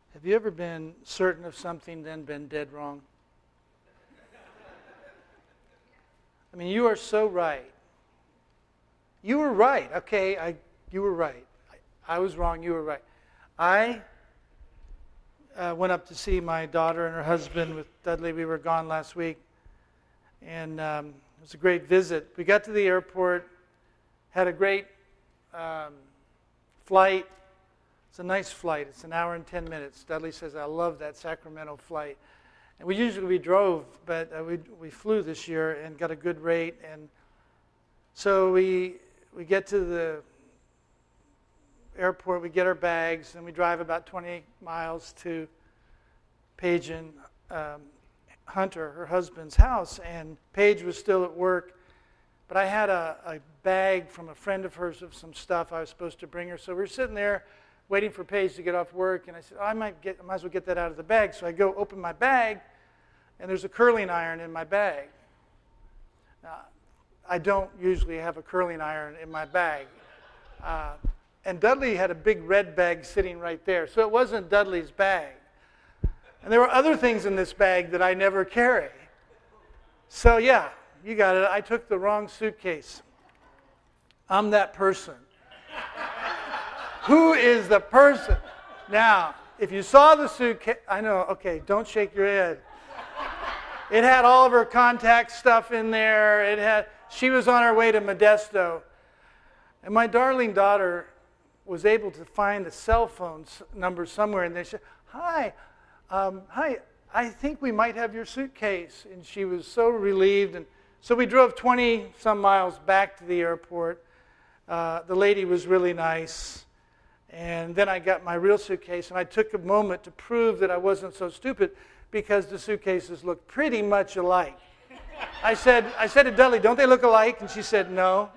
Have you ever been certain of something, then been dead wrong? I mean, you are so right. You were right. Okay, you were right. I was wrong. You were right. I went up to see my daughter and her husband with Dudley. We were gone last week, and it was a great visit. We got to the airport, had a great flight. It's a nice flight. It's an hour and 10 minutes. Dudley says, I love that Sacramento flight. And we drove, but we flew this year and got a good rate. And so we get to the airport, we get our bags, and we drive about 20 miles to Paige and Hunter, her husband's house. And Paige was still at work, but I had a bag from a friend of hers of some stuff I was supposed to bring her. So we were sitting there waiting for Paige to get off work, and I said, I might as well get that out of the bag. So I go open my bag, and there's a curling iron in my bag. Now, I don't usually have a curling iron in my bag. And Dudley had a big red bag sitting right there, so it wasn't Dudley's bag. And there were other things in this bag that I never carry. So yeah, you got it. I took the wrong suitcase. I'm that person. Who is the person? Now, if you saw the suitcase, I know, okay, don't shake your head. It had all of her contact stuff in there. She was on her way to Modesto. And my darling daughter was able to find a cell phone number somewhere, and they said, hi, I think we might have your suitcase. And she was so relieved. And so we drove 20-some miles back to the airport. The lady was really nice. And then I got my real suitcase, and I took a moment to prove that I wasn't so stupid because the suitcases looked pretty much alike. I said to Dudley, don't they look alike? And she said, no.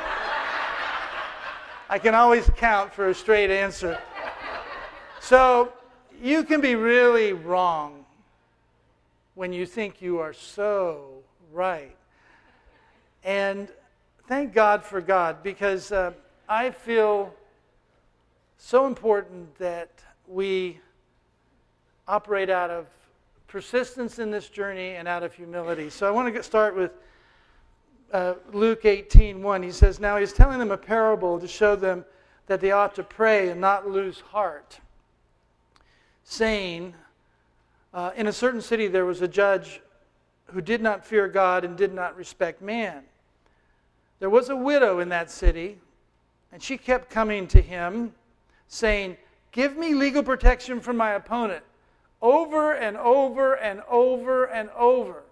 I can always count for a straight answer. So you can be really wrong when you think you are so right. And thank God for God, because I feel so important that we operate out of persistence in this journey and out of humility. So I want to start with Luke 18:1. He says, now he's telling them a parable to show them that they ought to pray and not lose heart, saying, in a certain city there was a judge who did not fear God and did not respect man. There was a widow in that city, and she kept coming to him, saying, give me legal protection from my opponent, over and over and over and over.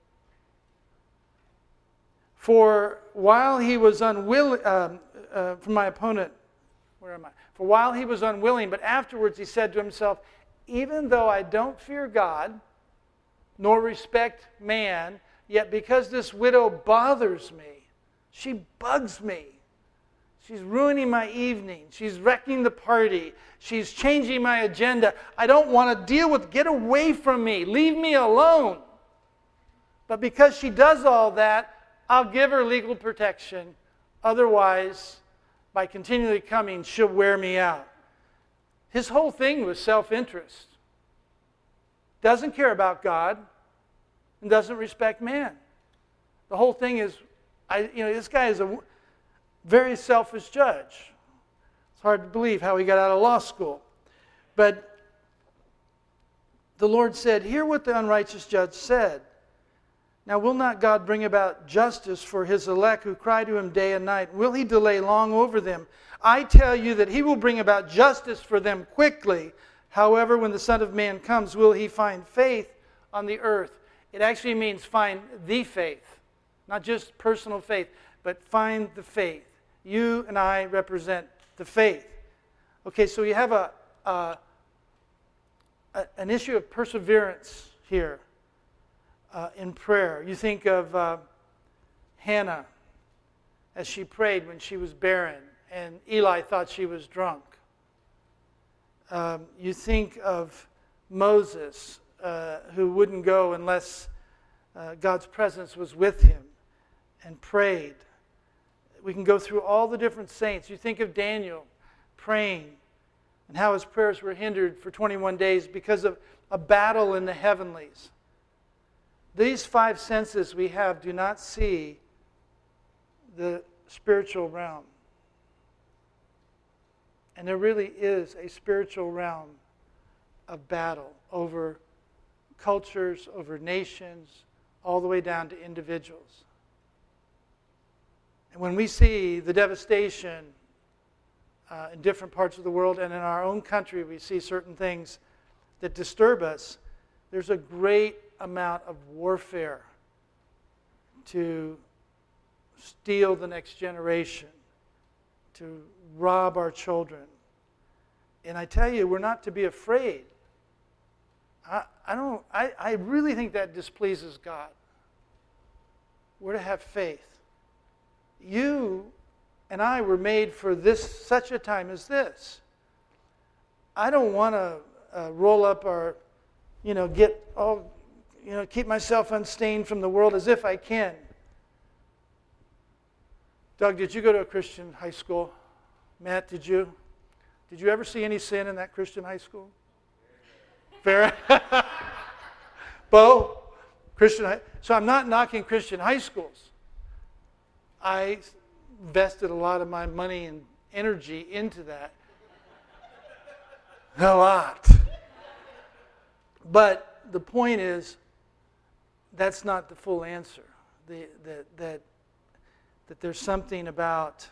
For while he was unwilling, from my opponent, where am I? For while he was unwilling, but afterwards he said to himself, even though I don't fear God, nor respect man, yet because this widow bothers me, she bugs me. She's ruining my evening. She's wrecking the party. She's changing my agenda. I don't want to deal with, get away from me. Leave me alone. But because she does all that, I'll give her legal protection. Otherwise, by continually coming, she'll wear me out. His whole thing was self-interest. Doesn't care about God and doesn't respect man. The whole thing is, this guy is a very selfish judge. It's hard to believe how he got out of law school. But the Lord said, hear what the unrighteous judge said. Now will not God bring about justice for his elect who cry to him day and night? Will he delay long over them? I tell you that he will bring about justice for them quickly. However, when the Son of Man comes, will he find faith on the earth? It actually means find the faith. Not just personal faith, but find the faith. You and I represent the faith. Okay, so you have an issue of perseverance here in prayer. You think of Hannah as she prayed when she was barren, and Eli thought she was drunk. You think of Moses, who wouldn't go unless God's presence was with him, and prayed. We can go through all the different saints. You think of Daniel praying and how his prayers were hindered for 21 days because of a battle in the heavenlies. These 5 senses we have do not see the spiritual realm. And there really is a spiritual realm of battle over cultures, over nations, all the way down to individuals. And when we see the devastation in different parts of the world and in our own country, we see certain things that disturb us. There's a great amount of warfare to steal the next generation, to rob our children. And I tell you, we're not to be afraid. I really think that displeases God. We're to have faith. You and I were made for such a time as this. I don't want to roll up our, keep myself unstained from the world as if I can. Doug, did you go to a Christian high school? Matt, did you? Did you ever see any sin in that Christian high school? Fair? Bo? Christian high. So I'm not knocking Christian high schools. I invested a lot of my money and energy into that. A lot. But the point is, that's not the full answer. That there's something about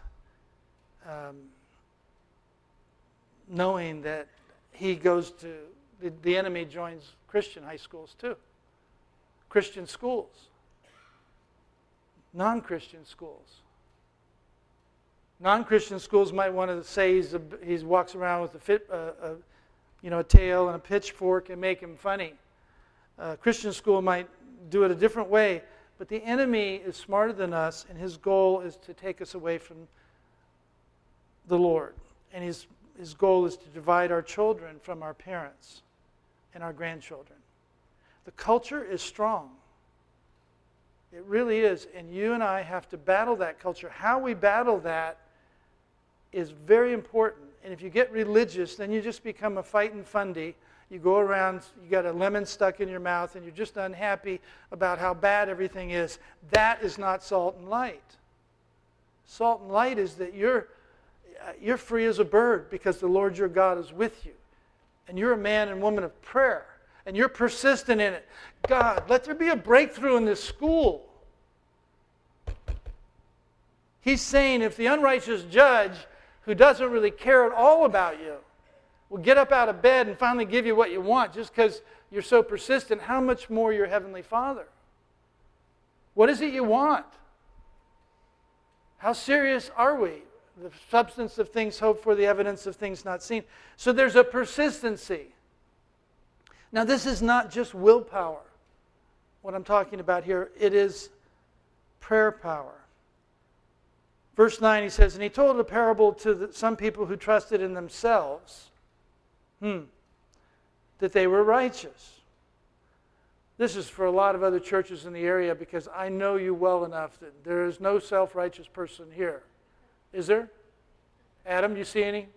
knowing that he goes to, the enemy joins Christian high schools too. Christian schools. Non-Christian schools. Non-Christian schools might want to say he walks around with a tail and a pitchfork and make him funny. Christian school might do it a different way, but the enemy is smarter than us, and his goal is to take us away from the Lord. And his goal is to divide our children from our parents and our grandchildren. The culture is strong. It really is. And you and I have to battle that culture. How we battle that is very important. And if you get religious, then you just become a fighting fundy. You go around, you got a lemon stuck in your mouth, and you're just unhappy about how bad everything is. That is not salt and light. Salt and light is that you're free as a bird because the Lord your God is with you. And you're a man and woman of prayer. And you're persistent in it. God, let there be a breakthrough in this school. He's saying if the unrighteous judge, who doesn't really care at all about you, will get up out of bed and finally give you what you want just because you're so persistent, how much more your Heavenly Father? What is it you want? How serious are we? The substance of things hoped for, the evidence of things not seen. So there's a persistency. Now this is not just willpower, what I'm talking about here. It is prayer power. Verse 9, he says, and he told a parable to some people who trusted in themselves that they were righteous. This is for a lot of other churches in the area because I know you well enough that there is no self-righteous person here. Is there? Adam, you see any?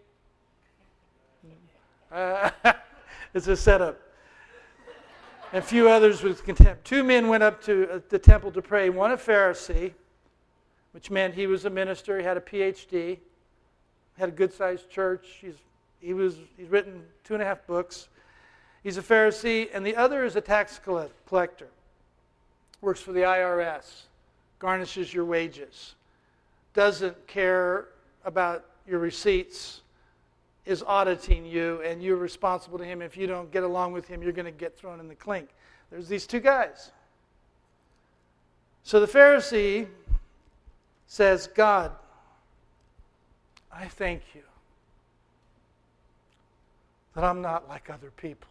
It's a setup. And a few others with contempt. 2 men went up to the temple to pray. One a Pharisee, which meant he was a minister. He had a PhD. Had a good-sized church. He's written 2.5 books. He's a Pharisee. And the other is a tax collector. Works for the IRS. Garnishes your wages. Doesn't care about your receipts. Is auditing you, and you're responsible to him. If you don't get along with him, you're going to get thrown in the clink. There's these 2 guys. So the Pharisee says, God, I thank you that I'm not like other people.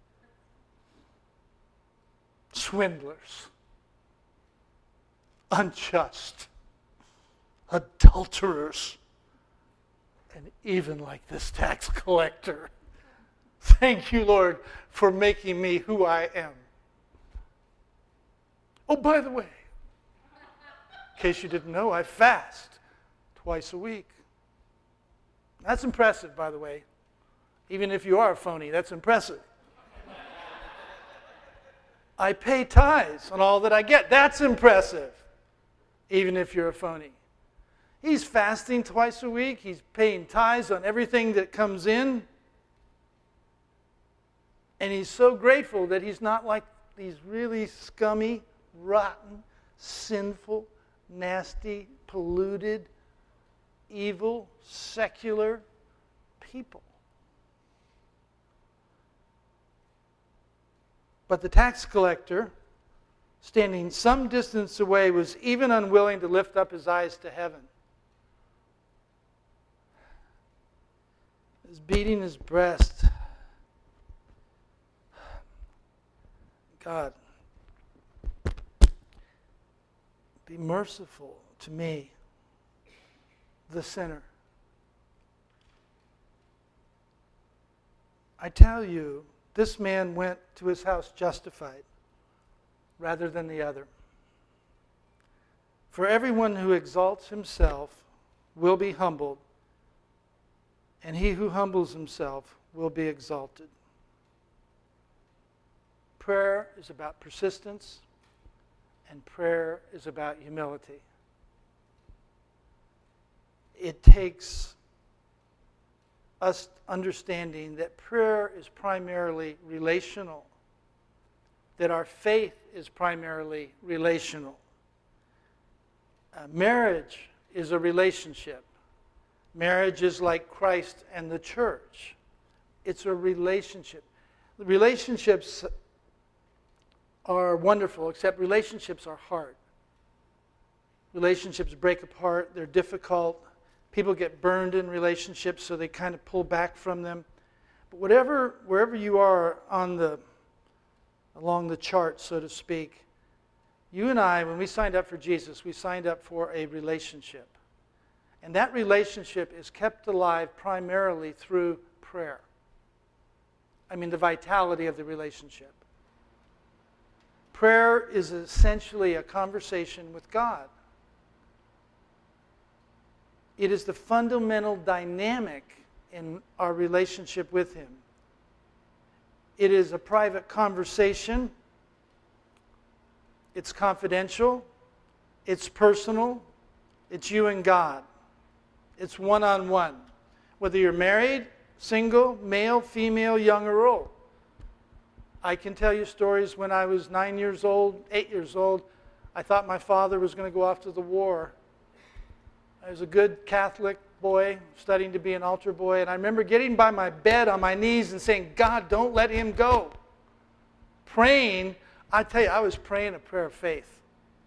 Swindlers, unjust, adulterers, and even like this tax collector. Thank you, Lord, for making me who I am. Oh, by the way, in case you didn't know, I fast twice a week. That's impressive, by the way. Even if you are a phony, that's impressive. I pay tithes on all that I get. That's impressive, even if you're a phony. He's fasting twice a week. He's paying tithes on everything that comes in. And he's so grateful that he's not like these really scummy, rotten, sinful, nasty, polluted, evil, secular people. But the tax collector, standing some distance away, was even unwilling to lift up his eyes to heaven. He was beating his breast. God, be merciful to me, the sinner. I tell you, this man went to his house justified rather than the other. For everyone who exalts himself will be humbled, and he who humbles himself will be exalted. Prayer is about persistence, and prayer is about humility. It takes us understanding that prayer is primarily relational, that our faith is primarily relational. Marriage is a relationship. Marriage is like Christ and the church. It's a relationship. Relationships are wonderful, except relationships are hard. Relationships break apart. They're difficult. People get burned in relationships, so they kind of pull back from them. But wherever you are along the chart, so to speak, you and I, when we signed up for Jesus, we signed up for a relationship. And that relationship is kept alive primarily through prayer. I mean, the vitality of the relationship. Prayer is essentially a conversation with God. It is the fundamental dynamic in our relationship with Him. It is a private conversation. It's confidential. It's personal. It's you and God. It's one-on-one. Whether you're married, single, male, female, young, or old. I can tell you stories when I was 9 years old, 8 years old. I thought my father was going to go off to the war. I was a good Catholic boy, studying to be an altar boy, and I remember getting by my bed on my knees and saying, God, don't let him go. Praying, I tell you, I was praying a prayer of faith.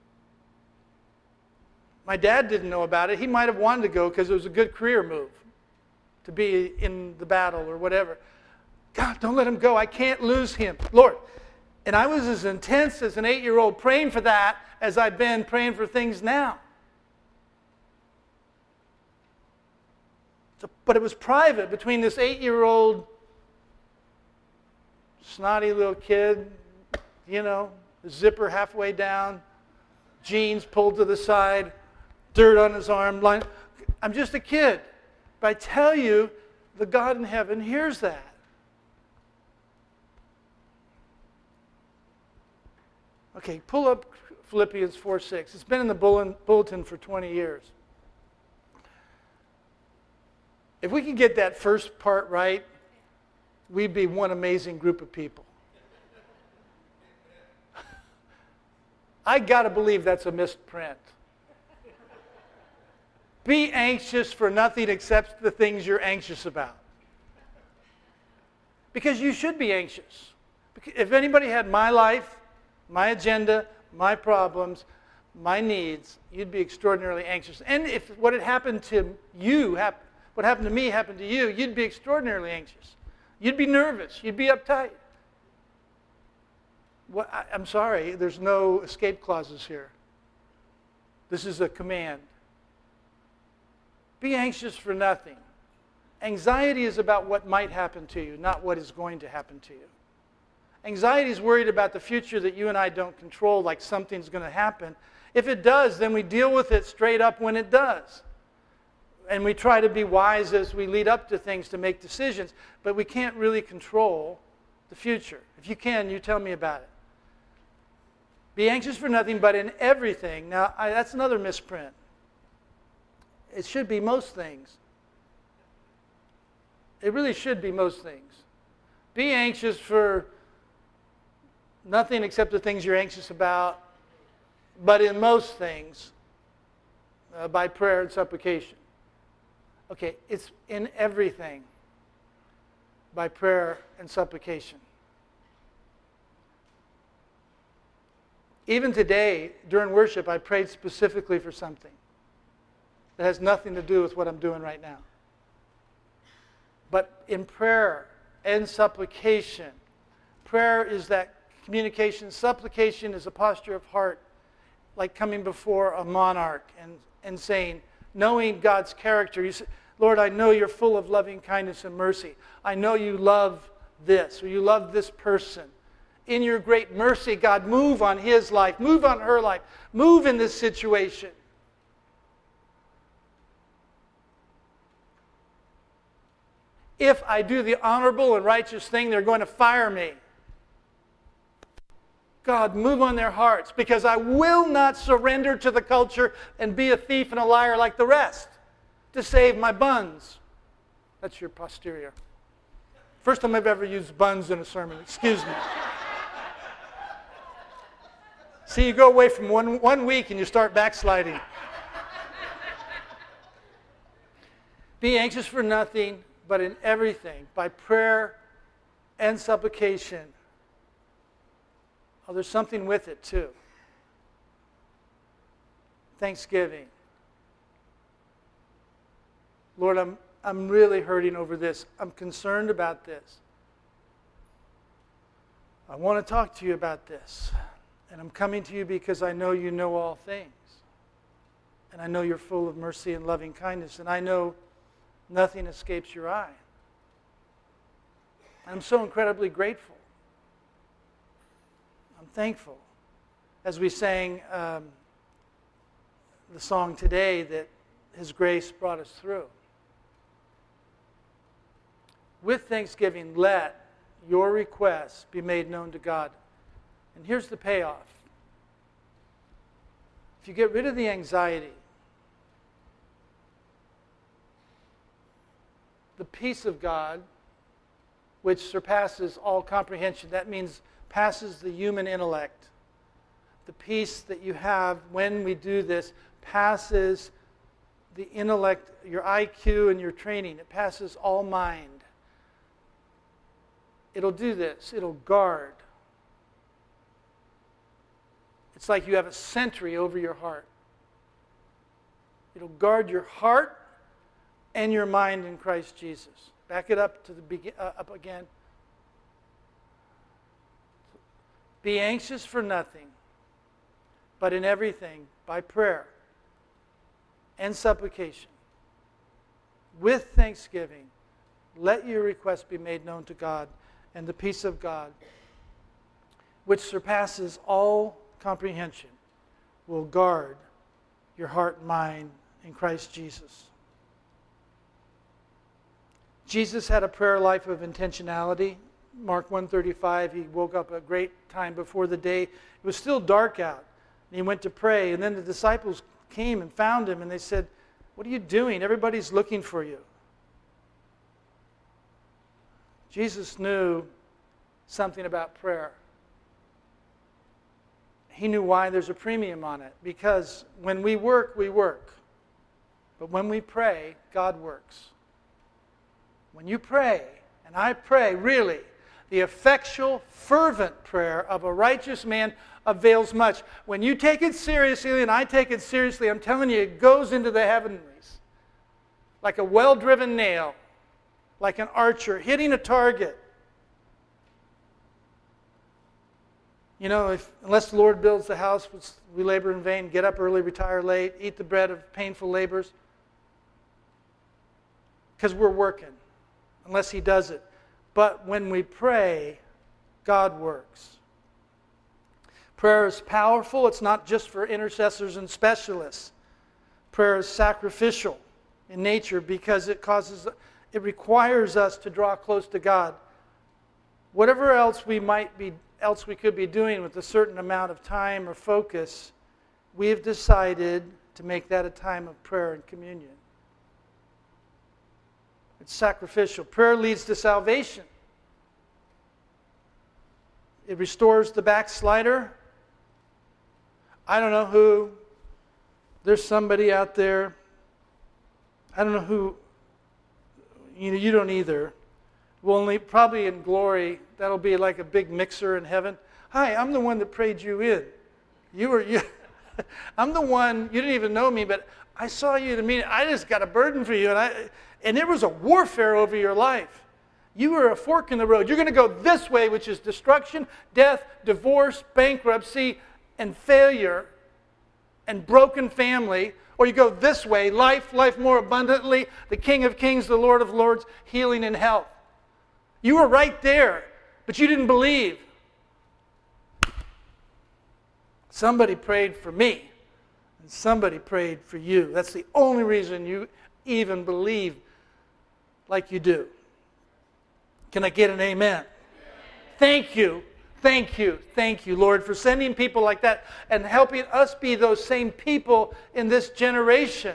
My dad didn't know about it. He might have wanted to go because it was a good career move to be in the battle or whatever. God, don't let him go. I can't lose him. Lord. And I was as intense as an 8-year-old praying for that as I've been praying for things now. But it was private between this 8-year-old snotty little kid, the zipper halfway down, jeans pulled to the side, dirt on his arm. I'm just a kid. But I tell you, the God in heaven hears that. Okay, pull up Philippians 4:6. It's been in the bulletin for 20 years. If we could get that first part right, we'd be one amazing group of people. I got to believe that's a misprint. Be anxious for nothing except the things you're anxious about. Because you should be anxious. If anybody had my life, my agenda, my problems, my needs, you'd be extraordinarily anxious. And if what had happened to you, what happened to me happened to you, you'd be extraordinarily anxious. You'd be nervous. You'd be uptight. I'm sorry, there's no escape clauses here. This is a command. Be anxious for nothing. Anxiety is about what might happen to you, not what is going to happen to you. Anxiety is worried about the future that you and I don't control, like something's going to happen. If it does, then we deal with it straight up when it does. And we try to be wise as we lead up to things to make decisions, but we can't really control the future. If you can, you tell me about it. Be anxious for nothing, but in everything. Now, that's another misprint. It should be most things. It really should be most things. Be anxious for nothing except the things you're anxious about, but in most things, by prayer and supplication. Okay, it's in everything by prayer and supplication. Even today, during worship, I prayed specifically for something that has nothing to do with what I'm doing right now. But in prayer and supplication, prayer is that communication. Supplication is a posture of heart, like coming before a monarch and saying, knowing God's character. You say, Lord, I know you're full of loving kindness and mercy. I know you love this, or you love this person. In your great mercy, God, move on his life, move on her life, move in this situation. If I do the honorable and righteous thing, they're going to fire me. God, move on their hearts, because I will not surrender to the culture and be a thief and a liar like the rest to save my buns. That's your posterior. First time I've ever used buns in a sermon. Excuse me. See, you go away from one week and you start backsliding. Be anxious for nothing, but in everything, by prayer and supplication. Oh, there's something with it too. Thanksgiving. Lord, I'm really hurting over this. I'm concerned about this. I want to talk to you about this. And I'm coming to you because I know you know all things. And I know you're full of mercy and loving kindness. And I know nothing escapes your eye. I'm so incredibly grateful. I'm thankful. As we sang the song today, that his grace brought us through. With thanksgiving, let your requests be made known to God. And here's the payoff. If you get rid of the anxiety, the peace of God, which surpasses all comprehension, that means passes the human intellect. The peace that you have when we do this passes the intellect, your IQ and your training. It passes all mind. It'll do this. It'll guard. It's like you have a sentry over your heart. It'll guard your heart and your mind in Christ Jesus. Back it up to up again. Be anxious for nothing, but in everything, by prayer and supplication, with thanksgiving, let your requests be made known to God, and the peace of God, which surpasses all comprehension, will guard your heart and mind in Christ Jesus. Jesus had a prayer life of intentionality. Mark 1:35, he woke up a great time before the day. It was still dark out. And he went to pray. And then the disciples came and found him. And they said, what are you doing? Everybody's looking for you. Jesus knew something about prayer. He knew why there's a premium on it. Because when we work, we work. But when we pray, God works. When you pray, and I pray, really, the effectual, fervent prayer of a righteous man avails much. When you take it seriously, and I take it seriously, I'm telling you, it goes into the heavenlies. Like a well-driven nail. Like an archer hitting a target. You know, unless the Lord builds the house, we labor in vain, get up early, retire late, eat the bread of painful labors. Because we're working. Unless he does it. But when we pray, God works. Prayer is powerful. It's not just for intercessors and specialists. Prayer is sacrificial. in nature because it requires us to draw close to God. Whatever else we could be doing with a certain amount of time or focus, we have decided to make that a time of prayer and communion. It's sacrificial. Prayer leads to salvation. It restores the backslider. I don't know who. There's somebody out there. I don't know who. You don't either. Well, probably in glory, that'll be like a big mixer in heaven. Hi, I'm the one that prayed you in. I'm the one, you didn't even know me, but I saw you at a meeting. I just got a burden for you, and there was a warfare over your life. You were a fork in the road. You're going to go this way, which is destruction, death, divorce, bankruptcy, and failure, and broken family. Or you go this way, life more abundantly, the King of Kings, the Lord of Lords, healing and health. You were right there, but you didn't believe. Somebody prayed for me, and somebody prayed for you. That's the only reason you even believe like you do. Can I get an amen? Thank you, Lord, for sending people like that and helping us be those same people in this generation.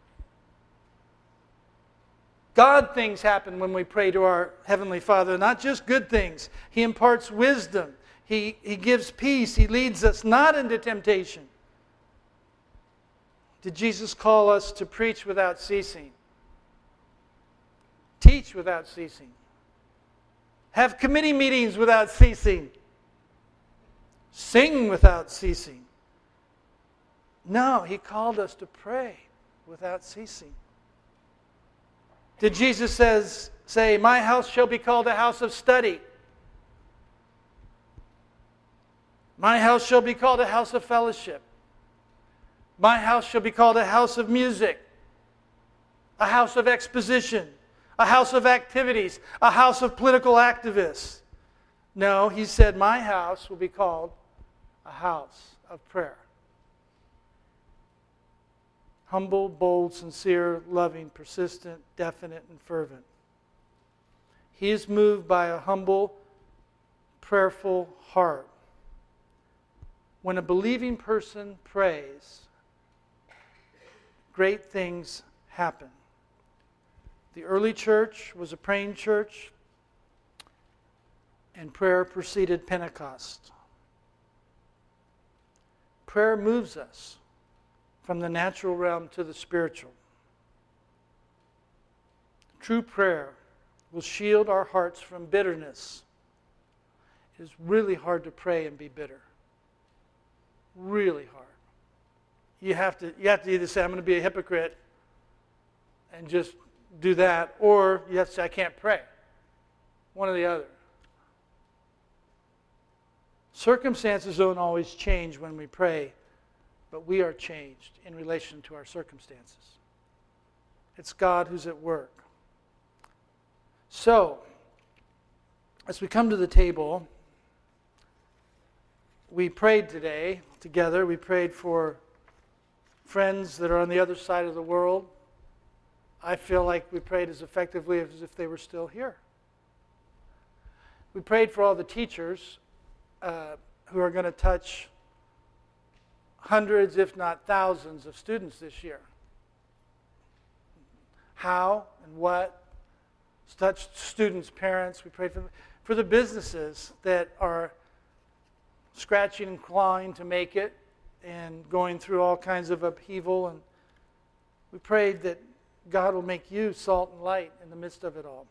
God things happen when we pray to our Heavenly Father, not just good things. He imparts wisdom. He gives peace. He leads us not into temptation. Did Jesus call us to preach without ceasing? Teach without ceasing? Have committee meetings without ceasing? Sing without ceasing? No, He called us to pray without ceasing. Did Jesus say, my house shall be called a house of study? My house shall be called a house of fellowship. My house shall be called a house of music, a house of exposition, a house of activities, a house of political activists. No, He said, my house will be called a house of prayer. Humble, bold, sincere, loving, persistent, definite, and fervent. He is moved by a humble, prayerful heart. When a believing person prays, great things happen. The early church was a praying church, and prayer preceded Pentecost. Prayer moves us from the natural realm to the spiritual. True prayer will shield our hearts from bitterness. It is really hard to pray and be bitter. Really hard. You have to either say, I'm going to be a hypocrite and just do that, or you have to say, I can't pray. One or the other. Circumstances don't always change when we pray, but we are changed in relation to our circumstances. It's God who's at work. So, as we come to the table, we prayed today together. We prayed for friends that are on the other side of the world. I feel like we prayed as effectively as if they were still here. We prayed for all the teachers who are going to touch hundreds, if not thousands, of students this year. How and what? Touched students, parents. We prayed for the businesses that are scratching and clawing to make it and going through all kinds of upheaval. And we prayed that God will make you salt and light in the midst of it all.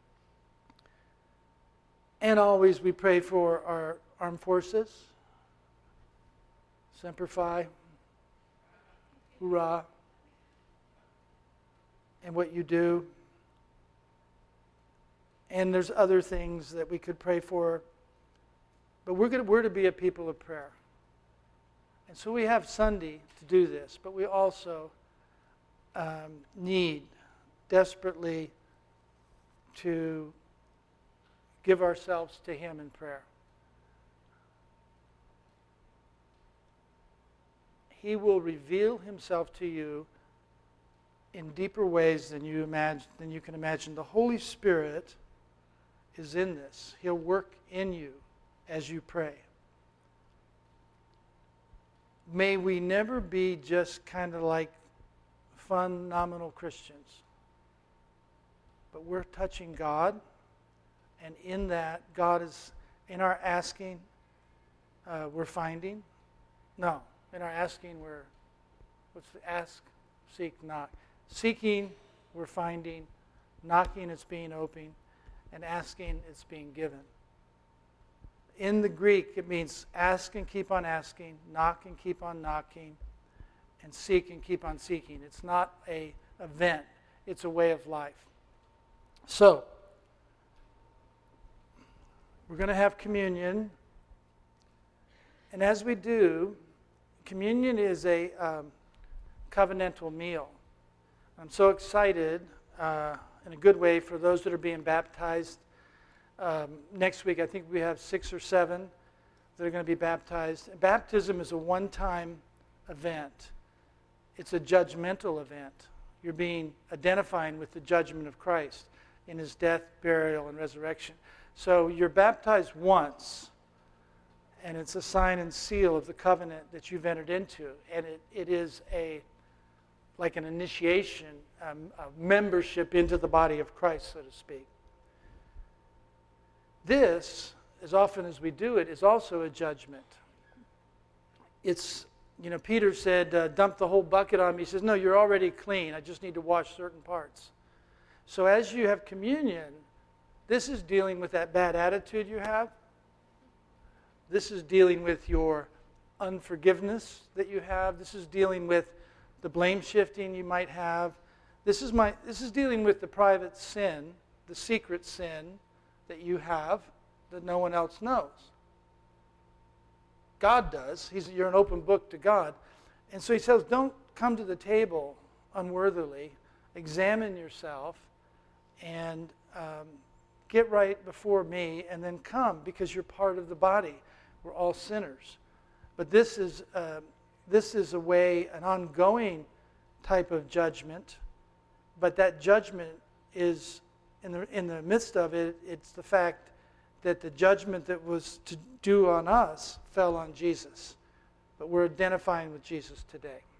And always we pray for our armed forces. Semper Fi. Hoorah. And what you do. And there's other things that we could pray for. But we're to be a people of prayer. And so we have Sunday to do this. But we also need desperately to give ourselves to Him in prayer. He will reveal Himself to you in deeper ways than you can imagine. The Holy Spirit is in this. He'll work in you as you pray. May we never be just kind of like fun, nominal Christians. But we're touching God, and in that, God is, in our asking, we're finding. No, in our asking, what's the ask, seek, knock. Seeking, we're finding. Knocking, it's being opened. And asking, it's being given. In the Greek, it means ask and keep on asking, knock and keep on knocking, and seek and keep on seeking. It's not an event. It's a way of life. So, we're going to have communion. And as we do, communion is a covenantal meal. I'm so excited in a good way for those that are being baptized. Next week, I think we have 6 or 7 that are going to be baptized. Baptism is a one-time event. It's a judgmental event. You're being identifying with the judgment of Christ in his death, burial, and resurrection. So you're baptized once, and it's a sign and seal of the covenant that you've entered into. And it is like an initiation, a membership into the body of Christ, so to speak. This, as often as we do it, is also a judgment. It's, Peter said, dump the whole bucket on me. He says, no, you're already clean. I just need to wash certain parts. So as you have communion, this is dealing with that bad attitude you have. This is dealing with your unforgiveness that you have. This is dealing with the blame shifting you might have. This is dealing with the private sin, the secret sin that you have that no one else knows. God does. You're an open book to God. And so he says, don't come to the table unworthily. Examine yourself and get right before me, and then come, because you're part of the body. We're all sinners. But this is a way, an ongoing type of judgment. But that judgment is, in the midst of it, it's the fact that the judgment that was to do on us fell on Jesus. But we're identifying with Jesus today.